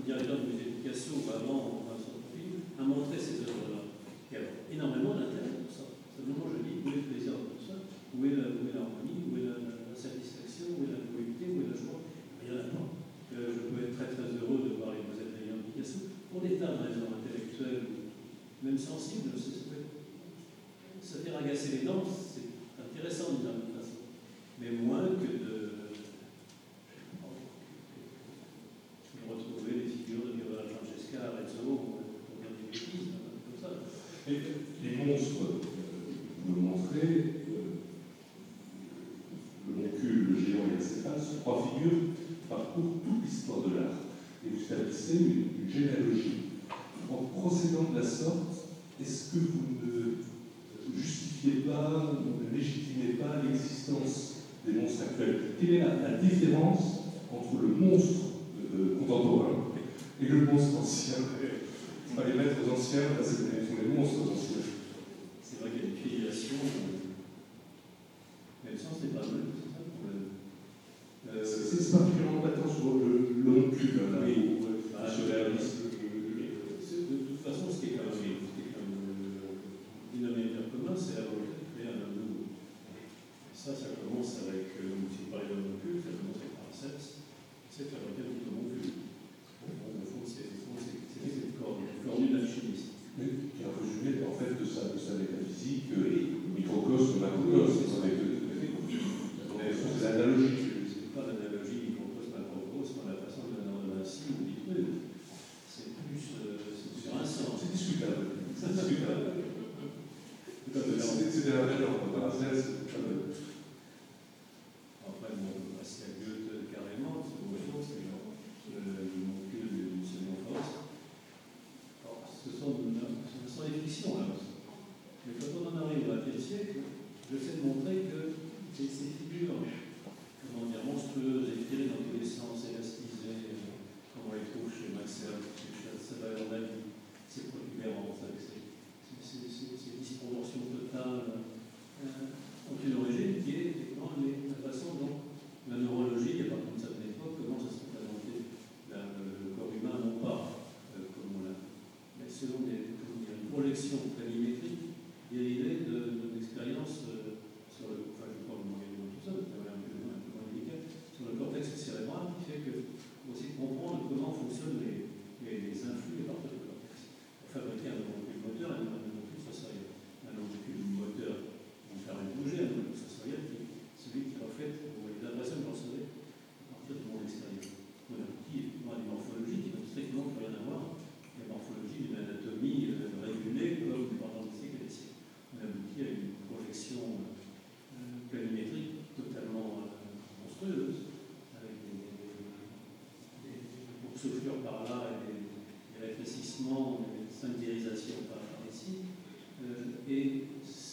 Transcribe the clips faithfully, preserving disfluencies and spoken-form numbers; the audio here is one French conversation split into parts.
directeur du musée de Picasso, avant son film, a montré ces œuvres-là. Il y a énormément d'intérêt pour ça. Simplement, je dis, où est le plaisir de tout ça? Où est l'harmonie? Où est la, la satisfaction? Où est la volupté? Où est la joie? Il y en a pas. Euh, je peux être très très heureux de voir les Moselle de Picasso pour des tas de raisons intellectuelles, même sensibles. Se faire agacer les dents, c'est intéressant d'une certaine façon, mais moins que de, de retrouver les figures de Viola Francesca, Arezzo, pour dire des bêtises, comme ça. Et les monstres, vous le montrez, le moncule, le géant et l'acéphale, sont trois figures qui parcourent toute l'histoire de l'art. Et vous établissez une, une généalogie. En procédant de la sorte, est-ce que vous ne justifiez pas, ne légitimez pas l'existence des monstres actuels? Quelle est la, la différence entre le monstre euh, contemporain et le monstre ancien? Enfin, les maîtres anciens, là, ce sont les monstres anciens. C'est vrai qu'il y a une filiation, mais le sens n'est pas le même, c'est ça le problème. Euh, c'est particulièrement patent sur le l'oncule, là, oui, où ah, je réalise. De toute façon, ce qui est quand même, ce qui est quand même le dénominateur commun, c'est la volonté de créer un homme nouveau. Et ça, ça commence avec, euh, si vous parlez d'un oncule, ça commence avec Paracelse, c'est fabriquer un petit oncule. Au fond, c'est cette formule alchimiste. Qui a résumé en fait de sa, de sa métaphysique, euh, microcosme, macrocosme. C'est l'analogie. C'est pas l'analogie microcosme, macrocosme, la façon de donner ainsi ou Vitruve. C'est plus euh, sur un sens. C'est discutable. C'est discutable. C'était la valeur de Paracelse. Après, bon, on peut passer à Goethe carrément, c'est autre chose, c'est genre le moncule du second Faust. Ce sont, ce sont des fictions, là. Mais quand on en arrive au vingtième siècle, j'essaie de montrer que ces, ces figures, comment dire, monstrueuses, étirées dans tous les sens, élastisées, comme on les trouve chez Maxel, chez Salvador Dali, ces protubérances, avec ces, ces, ces, ces disproportions totales, euh, ont une origine qui est effectivement la façon dont la neurologie, à partir de cette époque, commence à se représenter le corps humain, non pas euh, comme on l'a, mais selon des, dire, une projection planimétrique, il y a l'idée d'une expérience euh, sur le, enfin je ne vais pas vous demander tout ça, c'est un peu, un peu moins délicat, sur le cortex cérébral qui fait que aussi comprendre comment fonctionnent les, les, les influx à partir du cortex. Pour fabriquer un molécule moteur, un molécule sensoriel. Un molécule moteur qui permet de bouger, un molécule sensoriel qui est celui qui reflète les impressions que vous recevez à partir du monde extérieur. On aboutit à des morphologies qui n'ont strictement rien à voir avec la morphologie d'une anatomie euh, régulée comme pendant des siècles et des siècles. On aboutit à une projection euh, planimétrique totalement euh, monstrueuse, avec des, des, des boursouflures par là et des, des rétrécissements, des syndérisations par, par ici. Euh, et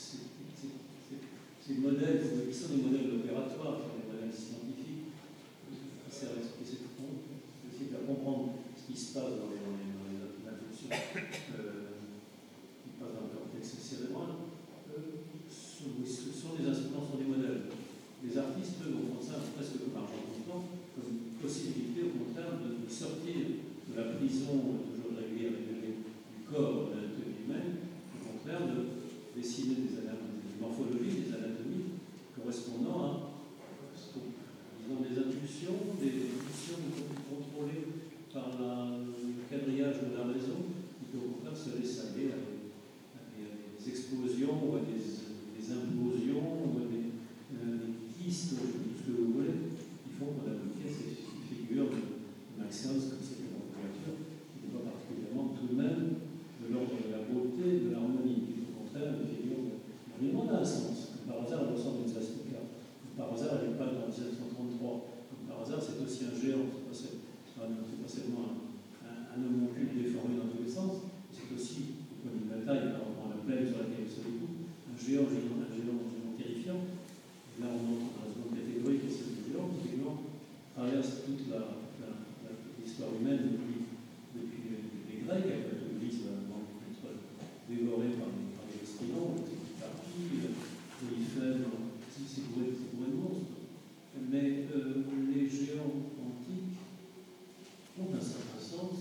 ces modèles, qui sont des modèles opératoires, qui sont des modèles scientifiques, qui servent à expliquer cette compte, aussi à comprendre ce qui se passe dans les, dans les, dans les impulsions euh, qui passent dans le cortex cérébral, euh, sont, sont des instruments, sont des modèles. Les artistes, eux, vont prendre ça presque comme argent comptant, comme une possibilité, au contraire, de, de sortir de la prison toujours régulière régulée du corps de l'anatomie humaine, au contraire, de dessiner des, des morphologies, des anatomies correspondant à disons, des impulsions, des impulsions contrôlées par la, le quadrillage de la raison, qui peut au contraire se laisser aller à des, à des, à des explosions, ou à des, des implosions, ou à des, euh, des kystes, tout ce que vous voulez, qui font qu'on aboutit à ces figures de Maxence, comme c'était en couverture, qui n'est pas particulièrement tout de même de l'ordre de la beauté, de l'harmonie, qui au contraire une figure de l'harmonie a un sens. Comme par hasard, elle ressemble à une swastika. Comme par hasard, elle n'est pas dans mille neuf cent trente-trois. Comme par hasard, c'est aussi un géant. C'est pas, pas seulement un, un, un homoncule déformé dans tous les sens. C'est aussi, au point de vue de la taille, par rapport à la plaine sur laquelle il se découpe, un géant, géant, un géant, un géant terrifiant. Et là, on entre dans la seconde catégorie qui est celle du géant, qui également traverse toute la, la, la, l'histoire humaine depuis, depuis les Grecs, avec l'Église va être dévorée par les, par les Esquimaux, les Tarpilles, Polyphème, c'est pour être monstre. Mais euh, les géants antiques ont un certain sens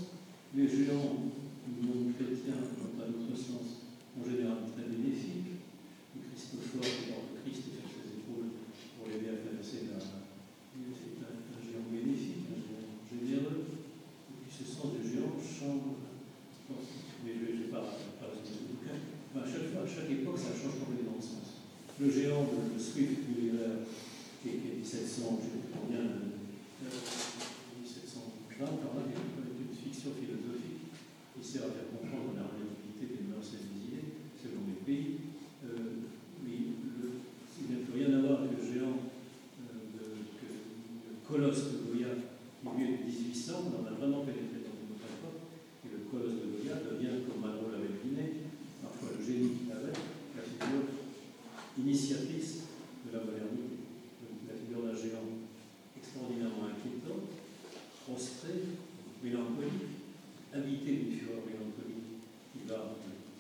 Les géants du monde chrétien, dans un autre sens, en général très bénéfiques. Le Christophore qui porte le Christ sur ses épaules pour l'aider à traverser la. C'est un, un géant bénéfique, un géant généreux. Et puis ce sens du géant change. Mais je n'ai pas résumé le bouquin. À chaque fois, à chaque époque, ça change complètement de sens. Le géant, le, le Swift Gulliver, qui est, qui est dix-sept cents, je ne sais pas combien, euh, dix-sept cent vingt, par là, avec une fiction philosophique qui sert à faire comprendre la relativité des mœurs et des idées selon les pays. Euh, oui, le, il n'y a plus rien à voir avec le géant euh, de, que, le colosse de Goya, qui lui est de dix-huit cents, on en a vraiment pénétré dans une autre époque, et le colosse de Goya devient, comme Malraux l'avait deviné, parfois le génie qu'il avait, la figure initiatrice de la modernité. Donc, la figure d'un géant extraordinairement inquiétant, prostré, mélancolique, habité d'une fureur mélancolique qui va,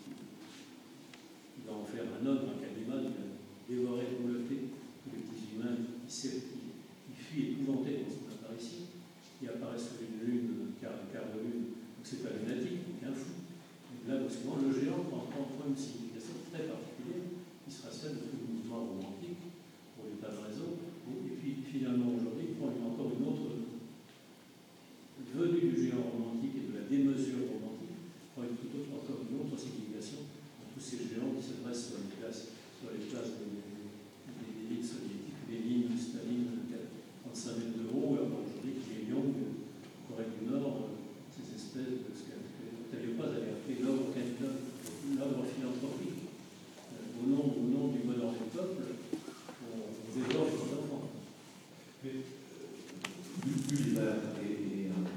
qui va en faire un homme, un cannibale, qui va dévorer, rouleter tous les petits humains qui, qui, qui fuient épouvantés dans son apparition, qui apparaissent sur une lune, quart, quart de lune, donc c'est pas lunatique, donc un fou. Et là, souvent, le géant prend, prend une signification très particulière qui sera celle de tout le mouvement romantique, pour des tas de raisons. Et puis, finalement, aujourd'hui, il prend encore une autre venue du géant romantique et de la démesure romantique, prend une toute autre, encore une autre signification dans tous ces géants qui se dressent sur les places, sur les places des, des, des villes soviétiques, Lénine, Staline, trente-cinq mètres de haut, alors aujourd'hui, Kim Il-jong, Corée du Nord, ces espèces de ce qu'elle pas avait appelé l'œuvre philanthropique. Au nom, au nom du bonheur du peuple, on, on développe les enfants. Mais Gulliver est une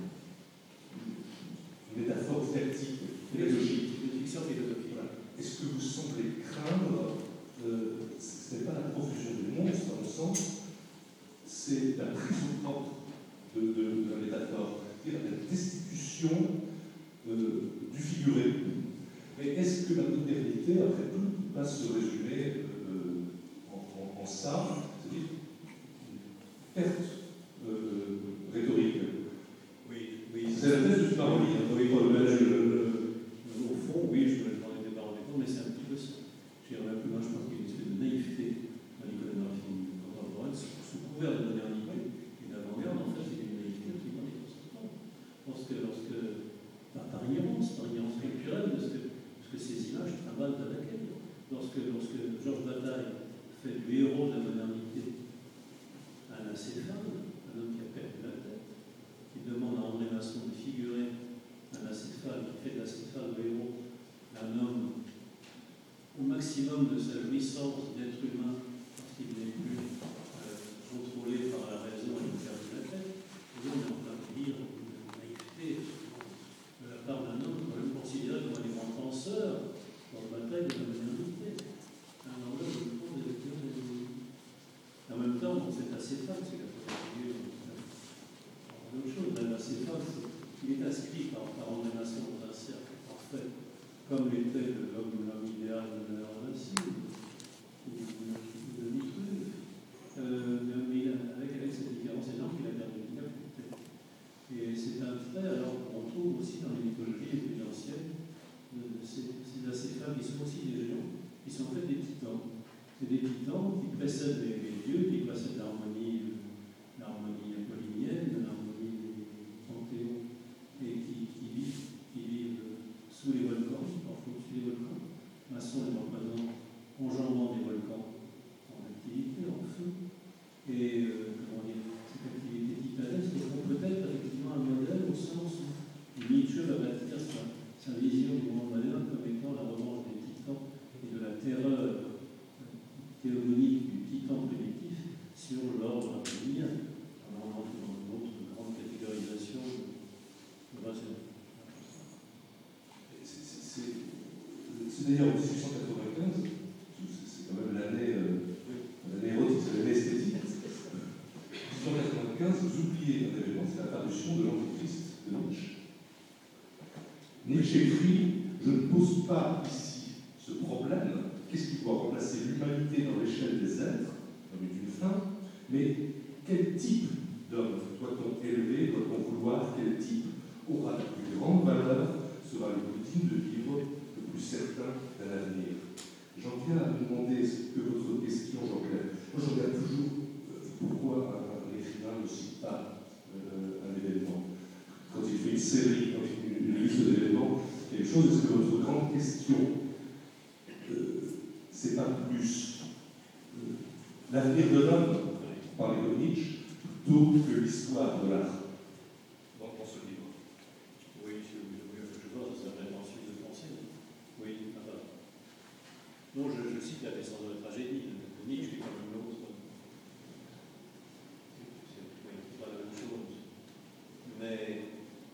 métaphore tactique, pédagogique. Une fiction philosophique. Voilà. Est-ce que vous semblez craindre, euh, ce n'est pas la profusion de monstres, dans le sens, c'est la prise au propre de, de, de la métaphore, c'est-à-dire la destitution euh, du figuré. Mais est-ce que la modernité, après tout, va se résumer euh, en, en, en ça, c'est-à-dire une perte euh, rhétorique? Oui, oui. C'est la thèse du parole. Oui, oui, oui, au fond, oui, je voulais parler des paroles, mais c'est un petit peu ça. J'irais même plus loin, je pense qu'il y a une espèce de naïveté dans l'iconographie contemporaine, sous couvert de modernité. Une avant-garde, en fait, c'est une naïveté absolument déconcertante. Lorsque, lorsque, par, par ignorance, par ignorance culturelle, de ce que que ces images trimballent avec elles. Lorsque, lorsque Georges Bataille fait du héros de la modernité un acéphale, un homme qui a perdu la tête, qui demande à André Masson de figurer un acéphale, qui fait de l'acéphale le héros d'un homme au maximum de sa jouissance d'être humain, parce qu'il n'est plus euh, contrôlé par la raison et il a perdu la tête. Et là, on est en train de dire une naïveté de la part d'un homme quand même considéré comme un des grands penseurs dans le bataille de la modernité. Un langage de fond des lecteurs et des musiques. En même temps, bon, c'est assez fade, c'est la figure. Autre chose, même assez fade, il est inscrit par, par André Masson dans un cercle parfait, comme l'était l'homme idéal de la Racine, ou de Vitruve. Euh, mais avec, avec cette différence énorme qu'il a perdu la tête. Et c'est un trait, alors qu'on trouve aussi dans les mythologies les plus anciennes, de, de ces, ces acéphales qui sont aussi des géants, qui sont en fait des titans. C'est des titans qui précèdent les, les dieux, qui précèdent l'harmonie, l'harmonie apollinienne, l'harmonie des panthéons, et qui, qui, vivent, qui vivent sous les volcans, parfois au-dessus des volcans. Masson est représente enjambant des volcans en activité, en feu, et euh, comment dire, cette activité titanesque est peut-être effectivement un modèle au sens où Nietzsche va bâtir sa, sa vision du monde moderne comme étant la revanche des titans et de la terreur théogonique du titan primitif sur l'ordre apollinien. Alors on entre dans une autre grande catégorisation de raison. C'est d'ailleurs en dix-huit cent quatre-vingt-quinze, c'est quand même l'année euh, érotique, c'est l'année esthétique. dix-huit cent quatre-vingt-quinze, vous oubliez un événement, c'est la parution de l'Antéchrist de Nietzsche. Nietzsche écrit: je ne pose pas ici ce problème, qu'est-ce qui doit remplacer l'humanité dans l'échelle des êtres, comme d'une fin, mais quel type d'homme doit-on élever, doit-on vouloir, quel type aura la plus grande valeur certain d'un avenir. J'en viens à me demander ce que votre question, Jean-Claire. Moi, je regarde toujours euh, pourquoi un, un écrivain ne cite pas euh, un événement. Quand il fait une série, quand il fait une, une liste d'événements, quelque chose, est-ce que votre grande question, euh, c'est pas plus euh, l'avenir de l'homme, par les Nietzsche, plutôt que l'histoire de l'art dans, dans ce livre? Oui, je, je, je vois, ça s'appelle ensuite de penser. Oui, enfin. Non, je, je cite la naissance de la tragédie de Nietzsche, qui est quand même l'autre. C'est pas la même chose. Mais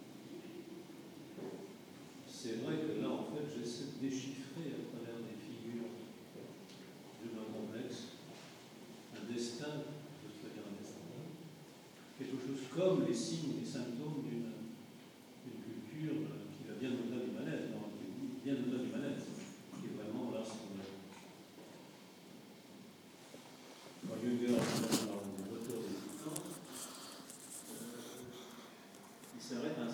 c'est vrai que là, en fait, j'essaie de déchiffrer à travers des figures humains complexes un destin, je peux dire un destin, quelque chose comme les signes, les symptômes d'une culture qui va bien au-delà du mal-être, non, bien au-delà du mal-être, qui est vraiment là ce qu'on a. Quand Jünger parle des auteurs des temps, il s'arrête à